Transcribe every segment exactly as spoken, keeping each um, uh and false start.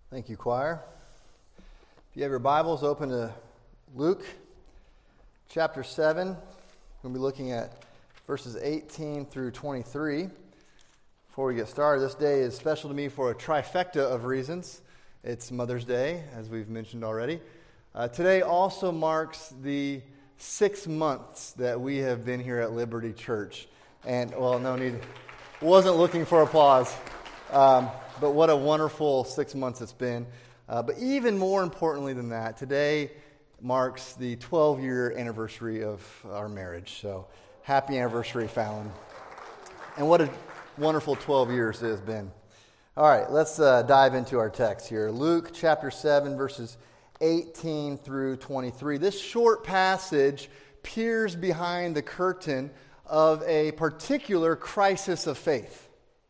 Thank you, choir. If you have your Bibles, open to Luke chapter seven. We'll be looking at verses eighteen through twenty-three. Before we get started, this day is special to me for a trifecta of reasons. It's Mother's Day, as we've mentioned already. Uh, today also marks the six months that we have been here at Liberty Church. And, well, no need, wasn't looking for applause. Um, but what a wonderful six months it's been. Uh, but even more importantly than that, today marks the twelve-year anniversary of our marriage. So happy anniversary, Fallon. And what a wonderful twelve years it has been. All right, let's uh, dive into our text here. Luke chapter seven, verses eighteen through twenty-three. This short passage peers behind the curtain of a particular crisis of faith.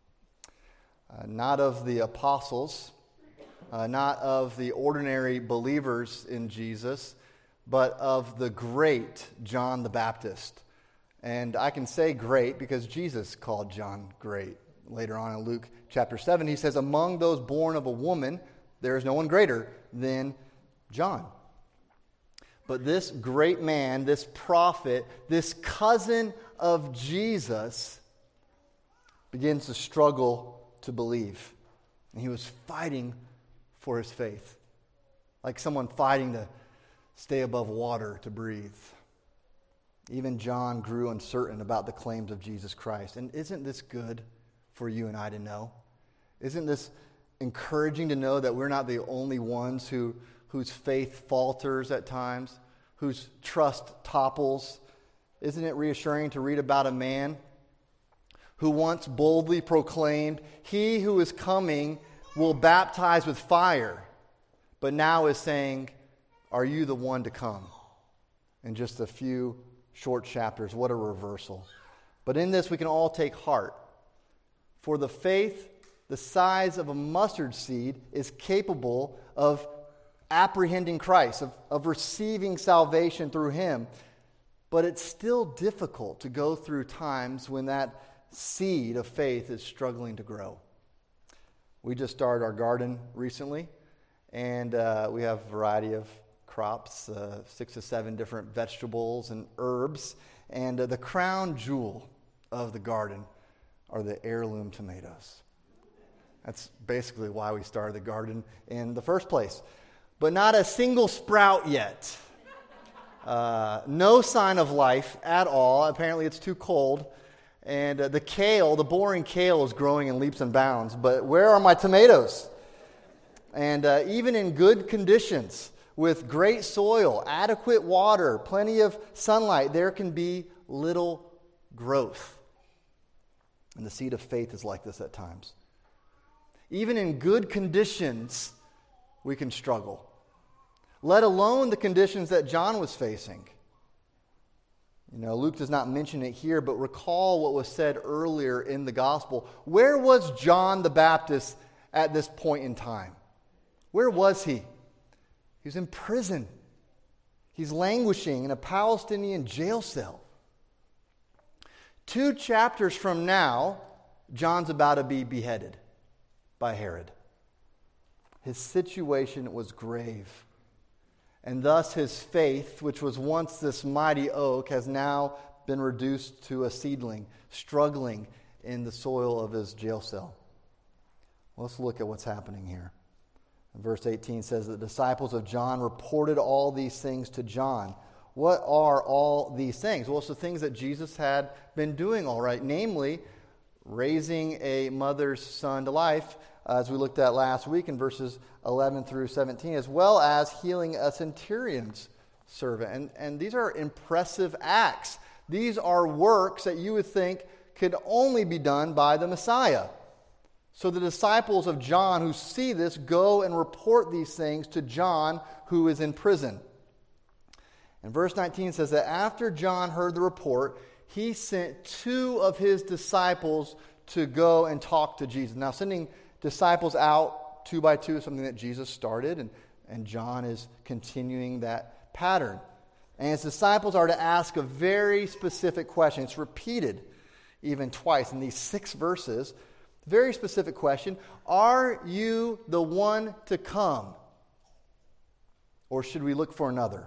Uh, not of the apostles, uh, not of the ordinary believers in Jesus, but of the great John the Baptist. And I can say great because Jesus called John great. Later on in Luke chapter seven, he says, among those born of a woman, there is no one greater than John. But this great man, this prophet, this cousin of Jesus, begins to struggle to believe. And he was fighting for his faith. Like someone fighting to stay above water to breathe. Even John grew uncertain about the claims of Jesus Christ. And isn't this good for you and I to know? Isn't this encouraging to know that we're not the only ones who whose faith falters at times, whose trust topples? Isn't it reassuring to read about a man who once boldly proclaimed, "He who is coming will baptize with fire," but now is saying, "Are you the one to come?" In just a few short chapters. What a reversal. But in this we can all take heart. For the faith the size of a mustard seed is capable of apprehending Christ, of, of receiving salvation through Him. But it's still difficult to go through times when that seed of faith is struggling to grow. We just started our garden recently, and uh, we have a variety of crops, uh, six to seven different vegetables and herbs. And uh, the crown jewel of the garden are the heirloom tomatoes. That's basically why we started the garden in the first place. But not a single sprout yet. Uh, no sign of life at all. Apparently it's too cold. And uh, the kale, the boring kale, is growing in leaps and bounds. But where are my tomatoes? And uh, even in good conditions, with great soil, adequate water, plenty of sunlight, there can be little growth. And the seed of faith is like this at times. Even in good conditions, we can struggle. Let alone the conditions that John was facing. You know, Luke does not mention it here, but recall what was said earlier in the gospel. Where was John the Baptist at this point in time? Where was he? He was in prison. He's languishing in a Palestinian jail cell. Two chapters from now, John's about to be beheaded by Herod. His situation was grave. And thus his faith, which was once this mighty oak, has now been reduced to a seedling, struggling in the soil of his jail cell. Let's look at what's happening here. Verse eighteen says, the disciples of John reported all these things to John. What are all these things? Well, it's the things that Jesus had been doing all right, namely raising a mother's son to life, as we looked at last week in verses eleven through seventeen, as well as healing a centurion's servant. And, and these are impressive acts. These are works that you would think could only be done by the Messiah. So the disciples of John who see this go and report these things to John, who is in prison. And verse nineteen says that after John heard the report, he sent two of his disciples to go and talk to Jesus. Now, sending disciples out two by two is something that Jesus started, and, and John is continuing that pattern. And his disciples are to ask a very specific question. It's repeated even twice in these six verses. Very specific question. Are you the one to come? Or should we look for another?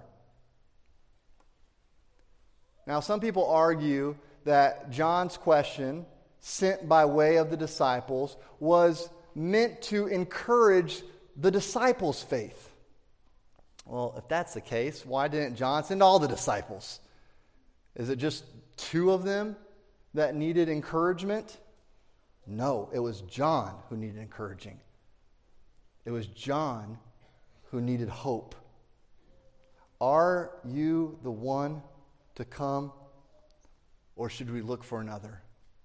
Now, some people argue that John's question, sent by way of the disciples, was meant to encourage the disciples' faith. Well, if that's the case, why didn't John send all the disciples? Is it just two of them that needed encouragement? No, it was John who needed encouraging. It was John who needed hope. Are you the one to come, or should we look for another?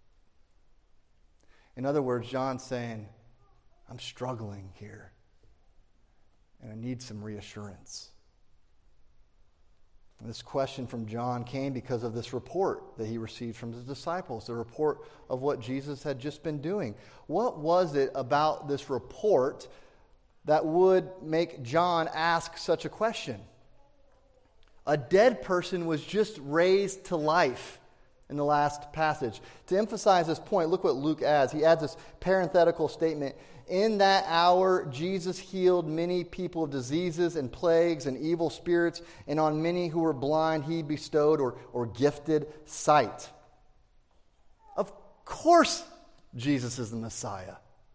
In other words, John's saying, I'm struggling here, and I need some reassurance. And this question from John came because of this report that he received from his disciples, the report of what Jesus had just been doing. What was it about this report that would make John ask such a question? A dead person was just raised to life in the last passage. To emphasize this point, look what Luke adds. He adds this parenthetical statement. In that hour, Jesus healed many people of diseases and plagues and evil spirits, and on many who were blind, he bestowed or, or gifted sight. Of course, Jesus is the Messiah.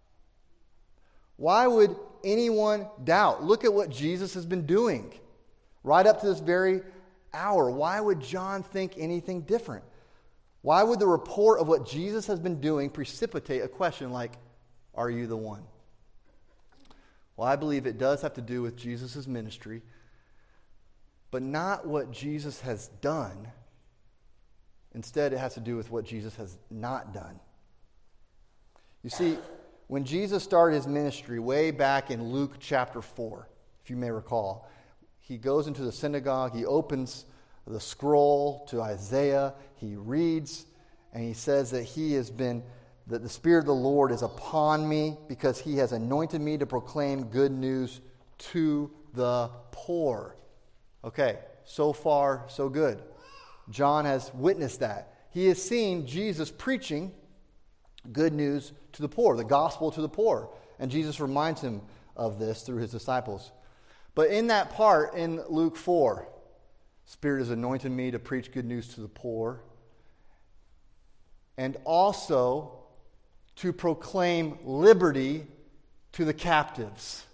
Why would anyone doubt? Look at what Jesus has been doing right up to this very hour. Why would John think anything different? Why would the report of what Jesus has been doing precipitate a question like, are you the one? Well, I believe it does have to do with Jesus' ministry, but not what Jesus has done. Instead, it has to do with what Jesus has not done. You see, when Jesus started his ministry way back in Luke chapter four, if you may recall, he goes into the synagogue, he opens the scroll to Isaiah, he reads, and he says that he has been, that the Spirit of the Lord is upon me because he has anointed me to proclaim good news to the poor. Okay, so far, so good. John has witnessed that. He has seen Jesus preaching good news to the poor, the gospel to the poor. And Jesus reminds him of this through his disciples. But in that part in Luke four, Spirit has anointed me to preach good news to the poor and also to proclaim liberty to the captives.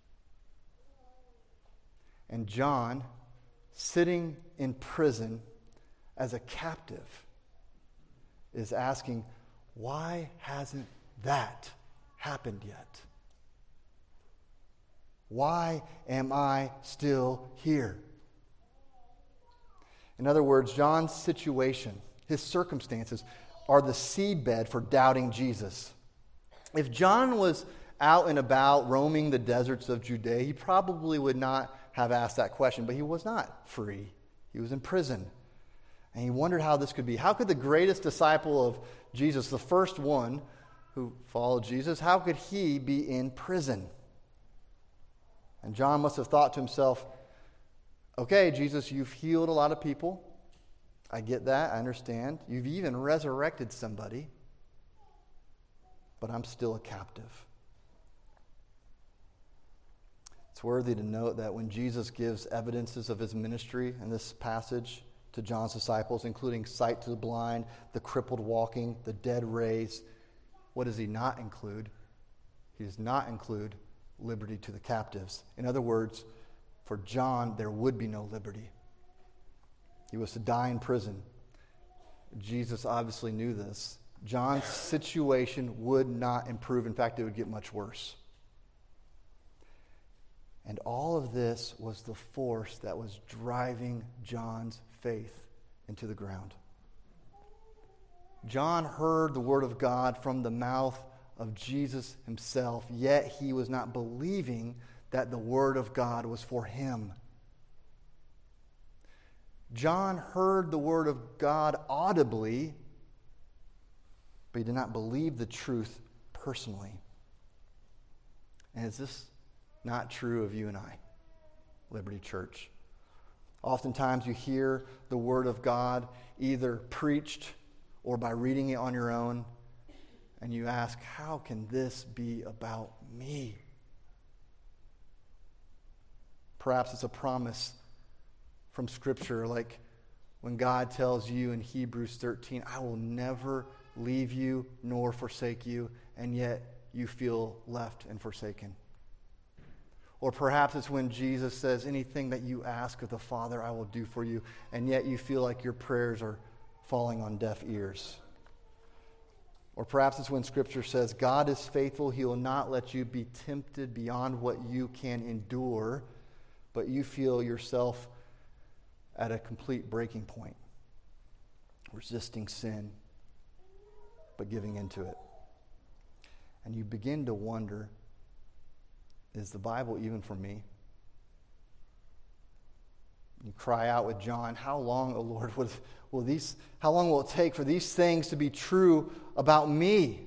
And John, sitting in prison as a captive, is asking, why hasn't that happened yet? Why am I still here? In other words, John's situation, his circumstances, are the seedbed for doubting Jesus. If John was out and about roaming the deserts of Judea, he probably would not have asked that question, but he was not free. He was in prison. And he wondered how this could be. How could the greatest disciple of Jesus, the first one who followed Jesus, how could he be in prison? And John must have thought to himself, okay, Jesus, you've healed a lot of people. I get that. I understand. You've even resurrected somebody. But I'm still a captive. It's worthy to note that when Jesus gives evidences of his ministry in this passage to John's disciples, including sight to the blind, the crippled walking, the dead raised, what does he not include? He does not include liberty to the captives. In other words, for John, there would be no liberty. He was to die in prison. Jesus obviously knew this. John's situation would not improve. In fact, it would get much worse. And all of this was the force that was driving John's faith into the ground. John heard the word of God from the mouth of Jesus himself, yet he was not believing that the word of God was for him. John heard the word of God audibly, but he did not believe the truth personally. And is this not true of you and I, Liberty Church? Oftentimes you hear the word of God either preached or by reading it on your own, and you ask, how can this be about me? Perhaps it's a promise from Scripture, like when God tells you in Hebrews thirteen, I will never leave you nor forsake you, and yet you feel left and forsaken. Or perhaps it's when Jesus says, anything that you ask of the Father, I will do for you, and yet you feel like your prayers are falling on deaf ears. Or perhaps it's when Scripture says, God is faithful, He will not let you be tempted beyond what you can endure, but you feel yourself at a complete breaking point, resisting sin, but giving into it. And you begin to wonder, is the Bible even for me? You cry out with John, how long, O Lord, will, will these, how long will it take for these things to be true about me?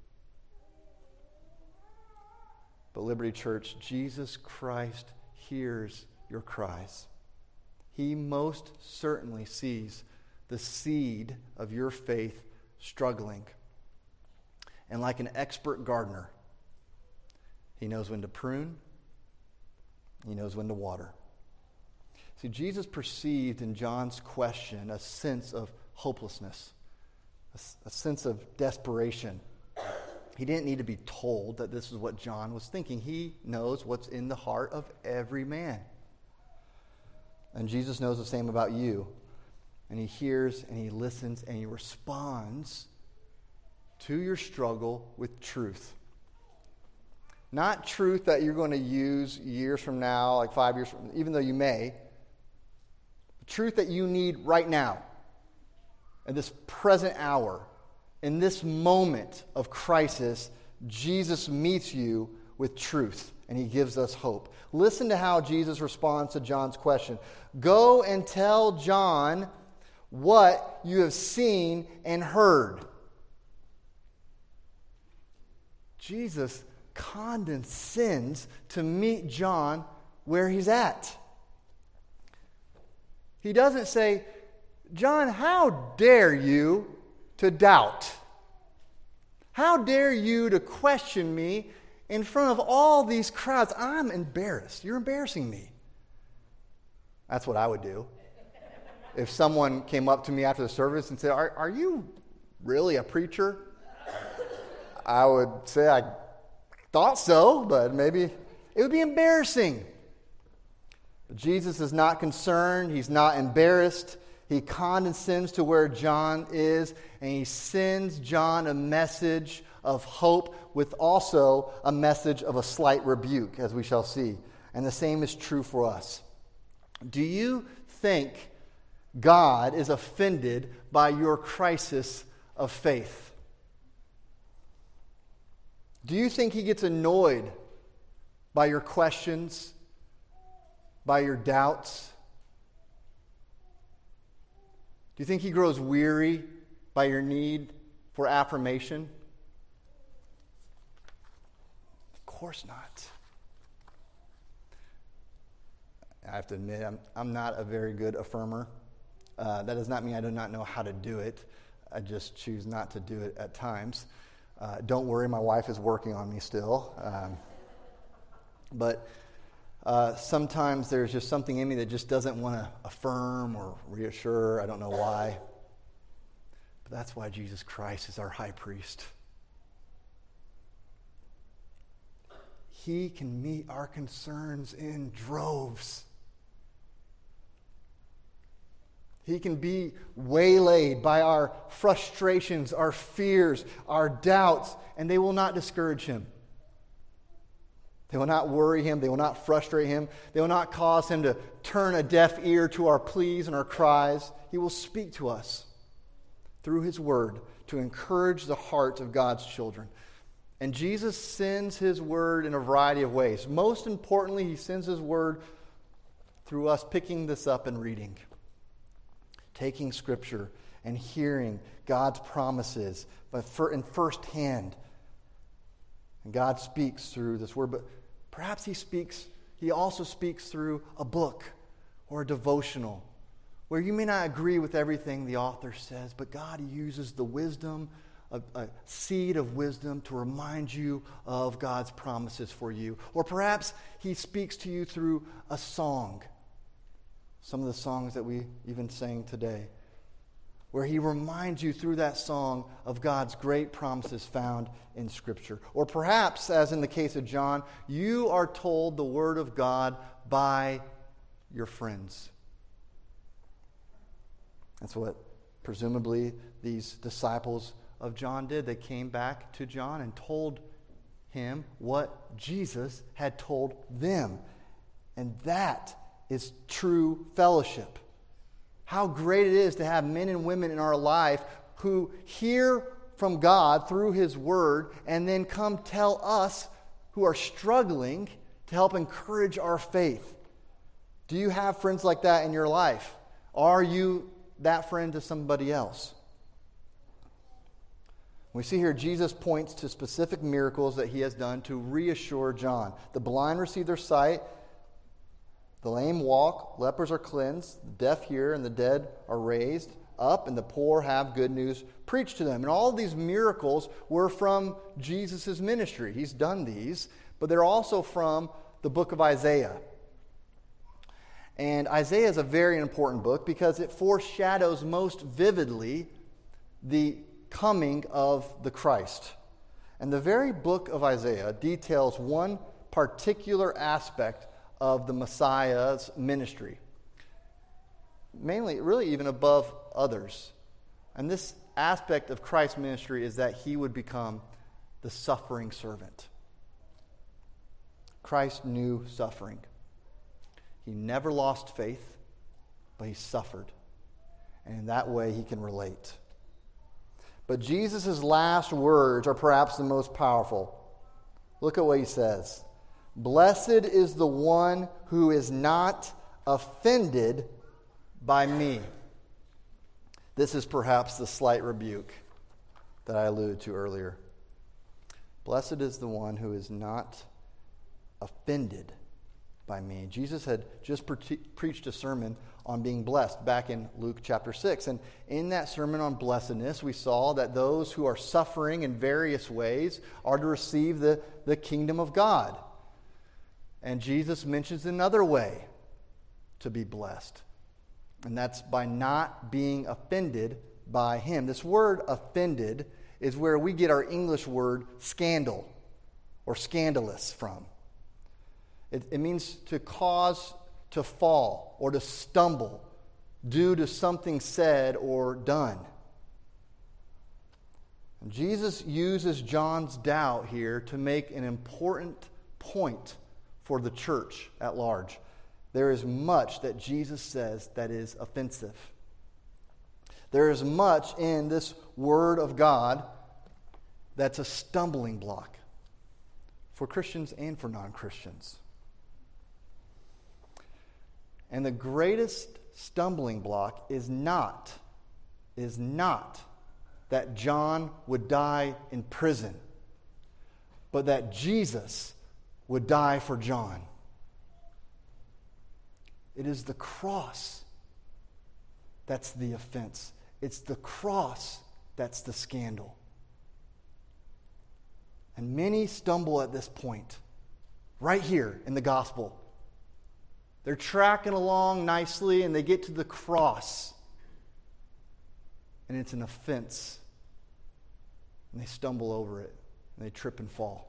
But Liberty Church, Jesus Christ hears your cries. He most certainly sees the seed of your faith struggling. And like an expert gardener, He knows when to prune, He knows when to water. See, Jesus perceived in John's question a sense of hopelessness, a, a sense of desperation. He didn't need to be told that this is what John was thinking. He knows what's in the heart of every man. And Jesus knows the same about you. And He hears and He listens and He responds to your struggle with truth. Not truth that you're going to use years from now, like five years from now, even though you may. Truth that you need right now, in this present hour, in this moment of crisis. Jesus meets you with truth, and He gives us hope. Listen to how Jesus responds to John's question. Go and tell John what you have seen and heard. Jesus condescends to meet John where he's at. He doesn't say, John, how dare you to doubt? How dare you to question me in front of all these crowds? I'm embarrassed. You're embarrassing me. That's what I would do. If someone came up to me after the service and said, are, are you really a preacher? I would say I thought so, but maybe it would be embarrassing. But Jesus is not concerned. He's not embarrassed. He condescends to where John is, and He sends John a message of hope with also a message of a slight rebuke, as we shall see. And the same is true for us. Do you think God is offended by your crisis of faith? Do you think He gets annoyed by your questions, by your doubts? Do you think He grows weary by your need for affirmation? Of course not. I have to admit, I'm, I'm not a very good affirmer. Uh, that does not mean I do not know how to do it. I just choose not to do it at times. Uh, don't worry, my wife is working on me still. Um, but uh, sometimes there's just something in me that just doesn't want to affirm or reassure. I don't know why. But that's why Jesus Christ is our high priest. He can meet our concerns in droves. He can be waylaid by our frustrations, our fears, our doubts, and they will not discourage Him. They will not worry Him. They will not frustrate Him. They will not cause Him to turn a deaf ear to our pleas and our cries. He will speak to us through His Word to encourage the hearts of God's children. And Jesus sends His Word in a variety of ways. Most importantly, He sends His Word through us picking this up and reading. Taking Scripture and hearing God's promises, but for, in first hand. And God speaks through this Word, but perhaps He speaks, He also speaks through a book or a devotional, where you may not agree with everything the author says, but God uses the wisdom a, a seed of wisdom to remind you of God's promises for you. Or perhaps he speaks to you through a song. Some of the songs that we even sang today, where he reminds you through that song of God's great promises found in Scripture. Or perhaps, as in the case of John, you are told the Word of God by your friends. That's what presumably these disciples of John did. They came back to John and told him what Jesus had told them. And that is true fellowship. How great it is to have men and women in our life who hear from God through His Word and then come tell us who are struggling to help encourage our faith. Do you have friends like that in your life? Are you that friend to somebody else? We see here Jesus points to specific miracles that He has done to reassure John. The blind receive their sight. The lame walk, lepers are cleansed, the deaf hear, and the dead are raised up, and the poor have good news preached to them. And all of these miracles were from Jesus' ministry. He's done these, but they're also from the book of Isaiah. And Isaiah is a very important book because it foreshadows most vividly the coming of the Christ. And the very book of Isaiah details one particular aspect of the Messiah's ministry. Mainly, really even above others. And this aspect of Christ's ministry is that He would become the suffering servant. Christ knew suffering. He never lost faith, but He suffered. And in that way, He can relate. But Jesus' last words are perhaps the most powerful. Look at what He says. Blessed is the one who is not offended by me. This is perhaps the slight rebuke that I alluded to earlier. Blessed is the one who is not offended by me. Jesus had just pre- preached a sermon on being blessed back in Luke chapter six. And in that sermon on blessedness, we saw that those who are suffering in various ways are to receive the, the kingdom of God. And Jesus mentions another way to be blessed. And that's by not being offended by Him. This word offended is where we get our English word scandal or scandalous from. It, it means to cause to fall or to stumble due to something said or done. And Jesus uses John's doubt here to make an important point for the church at large. There is much that Jesus says that is offensive. There is much in this Word of God that's a stumbling block for Christians and for non-Christians. And the greatest stumbling block is not, is not that John would die in prison, but that Jesus would die for John. It is the cross that's the offense. It's the cross that's the scandal. And many stumble at this point, right here in the gospel. They're tracking along nicely and they get to the cross. And it's an offense. And they stumble over it. And they trip and fall.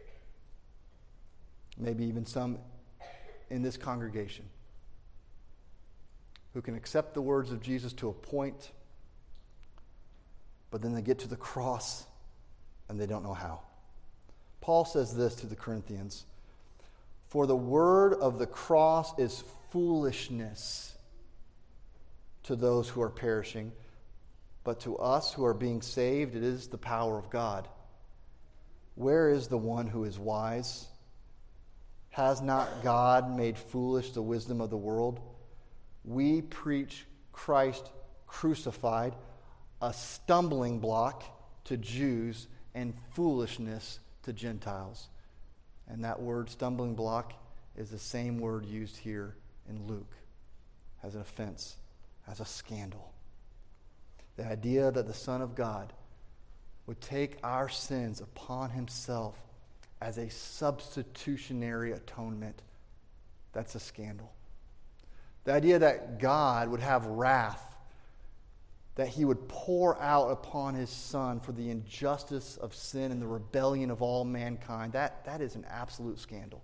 Maybe even some in this congregation who can accept the words of Jesus to a point, but then they get to the cross and they don't know how. Paul says this to the Corinthians, "For the word of the cross is foolishness to those who are perishing, but to us who are being saved, it is the power of God. Where is the one who is wise? Has not God made foolish the wisdom of the world? We preach Christ crucified, a stumbling block to Jews and foolishness to Gentiles." And that word stumbling block is the same word used here in Luke as an offense, as a scandal. The idea that the Son of God would take our sins upon himself as a substitutionary atonement. That's a scandal. The idea that God would have wrath, that he would pour out upon his Son for the injustice of sin and the rebellion of all mankind, that, that is an absolute scandal.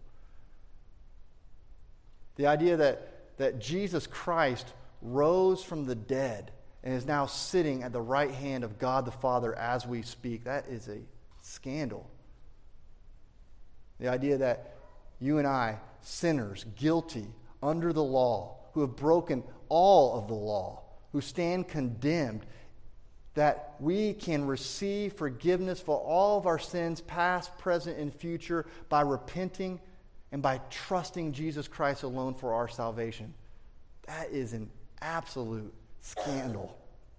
The idea that, that Jesus Christ rose from the dead and is now sitting at the right hand of God the Father as we speak, that is a scandal. The idea that you and I, sinners, guilty, under the law, who have broken all of the law, who stand condemned, that we can receive forgiveness for all of our sins, past, present, and future, by repenting and by trusting Jesus Christ alone for our salvation. That is an absolute scandal.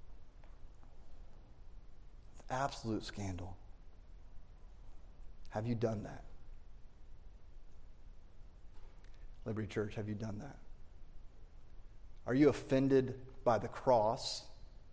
Absolute scandal. Have you done that? Liberty Church, have you done that? Are you offended by the cross?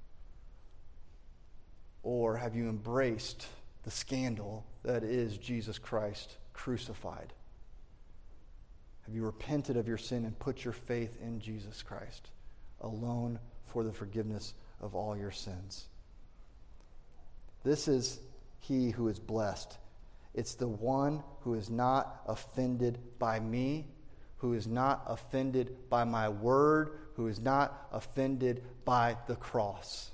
Or have you embraced the scandal that is Jesus Christ crucified? Have you repented of your sin and put your faith in Jesus Christ alone for the forgiveness of all your sins? This is he who is blessed. It's the one who is not offended by me, who is not offended by my word, who is not offended by the cross.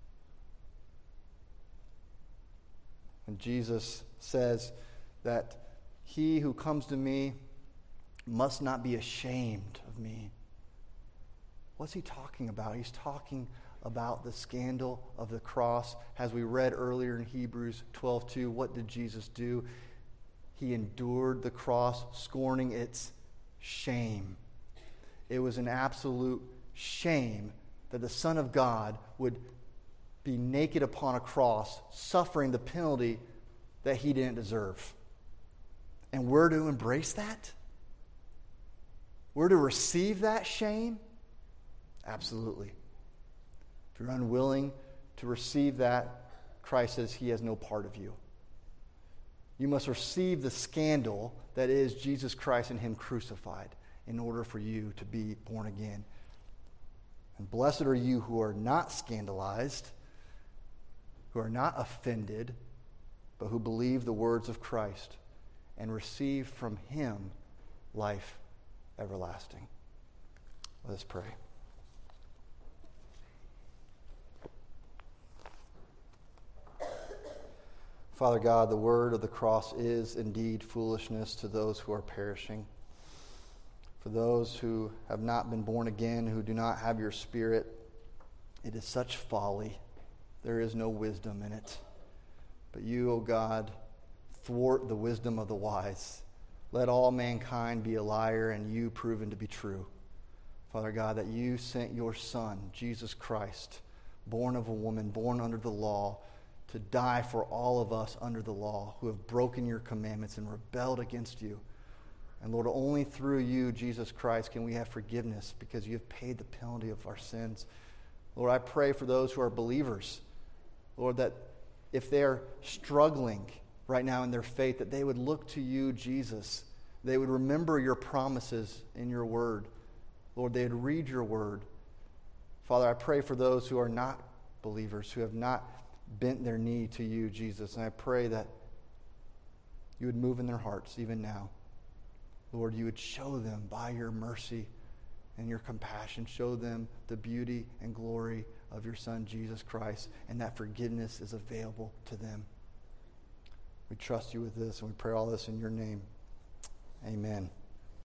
And Jesus says that he who comes to me must not be ashamed of me. What's he talking about? He's talking about the scandal of the cross. As we read earlier in Hebrews twelve two, what did Jesus do? He endured the cross, scorning its shame. It was an absolute shame that the Son of God would be naked upon a cross, suffering the penalty that he didn't deserve. And we're to embrace that? We're to receive that shame? Absolutely. If you're unwilling to receive that, Christ says he has no part of you. You must receive the scandal that is Jesus Christ and him crucified in order for you to be born again. And blessed are you who are not scandalized, who are not offended, but who believe the words of Christ and receive from him life everlasting. Let us pray. Father God, the word of the cross is indeed foolishness to those who are perishing. For those who have not been born again, who do not have your Spirit, it is such folly. There is no wisdom in it. But you, O God, thwart the wisdom of the wise. Let all mankind be a liar and you proven to be true. Father God, that you sent your Son, Jesus Christ, born of a woman, born under the law, to die for all of us under the law who have broken your commandments and rebelled against you. And Lord, only through you, Jesus Christ, can we have forgiveness because you have paid the penalty of our sins. Lord, I pray for those who are believers, Lord, that if they are struggling right now in their faith, that they would look to you, Jesus. They would remember your promises in your word. Lord, they would read your word. Father, I pray for those who are not believers, who have not bent their knee to you, Jesus. And I pray that you would move in their hearts even now. Lord, you would show them by your mercy and your compassion, show them the beauty and glory of your Son, Jesus Christ, and that forgiveness is available to them. We trust you with this, and we pray all this in your name. Amen.